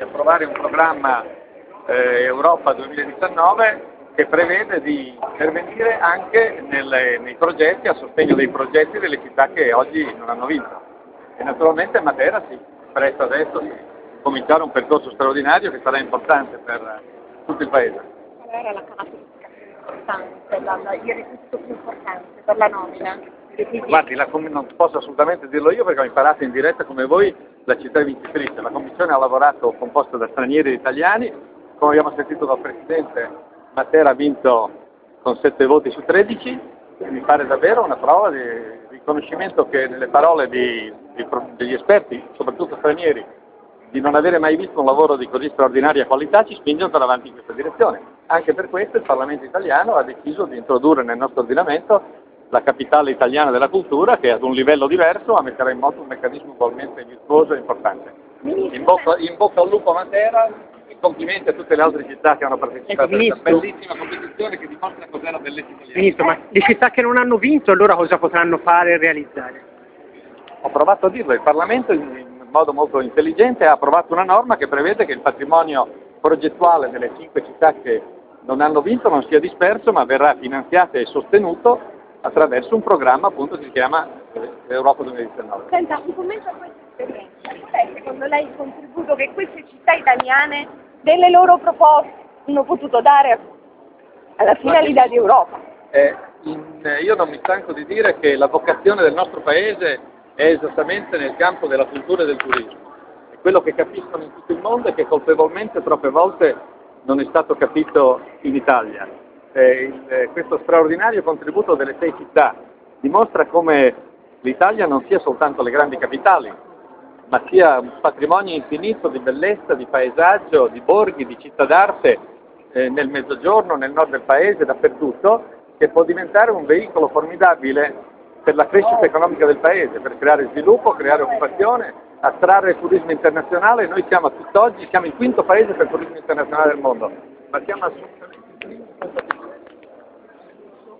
di approvare un programma Europa 2019 che prevede di intervenire anche nei progetti, a sostegno dei progetti delle città che oggi non hanno vinto. E naturalmente Matera si presta adesso a cominciare un percorso straordinario che sarà importante per tutto il Paese. Qual era la caratteristica più importante, il requisito più importante per la nomina? Guardi, non posso assolutamente dirlo io perché ho imparato in diretta come voi la città vincitrice. La commissione ha lavorato composta da stranieri e italiani, come abbiamo sentito dal Presidente. Matera ha vinto con 7 voti su 13, e mi pare davvero una prova di riconoscimento che nelle parole degli esperti, soprattutto stranieri, di non avere mai visto un lavoro di così straordinaria qualità, ci spinge ad andare avanti in questa direzione. Anche per questo il Parlamento italiano ha deciso di introdurre nel nostro ordinamento la capitale italiana della cultura, che ad un livello diverso metterà in moto un meccanismo ugualmente virtuoso e importante. In bocca al lupo a Matera. Complimenti a tutte le altre città che hanno partecipato a questa bellissima competizione che dimostra cos'è la bellezza italiana. Ministro, ma le città che non hanno vinto allora cosa potranno fare e realizzare? Ho provato a dirlo, il Parlamento in modo molto intelligente ha approvato una norma che prevede che il patrimonio progettuale delle 5 città che non hanno vinto non sia disperso ma verrà finanziato e sostenuto attraverso un programma appunto che si chiama Europa 2019. Senta, un commento a questa esperienza. Qual è secondo lei il contributo che queste città italiane delle loro proposte hanno potuto dare alla finalità di Europa? Io non mi stanco di dire che la vocazione del nostro Paese è esattamente nel campo della cultura e del turismo. È quello che capiscono in tutto il mondo e che colpevolmente troppe volte non è stato capito in Italia. Questo straordinario contributo delle 6 città dimostra come l'Italia non sia soltanto le grandi capitali, ma sia un patrimonio infinito di bellezza, di paesaggio, di borghi, di città d'arte nel mezzogiorno, nel nord del paese, dappertutto, che può diventare un veicolo formidabile per la crescita economica del paese, per creare sviluppo, creare occupazione, attrarre turismo internazionale. Noi siamo tutt'oggi, siamo il 5° paese per turismo internazionale del mondo, ma siamo assolutamente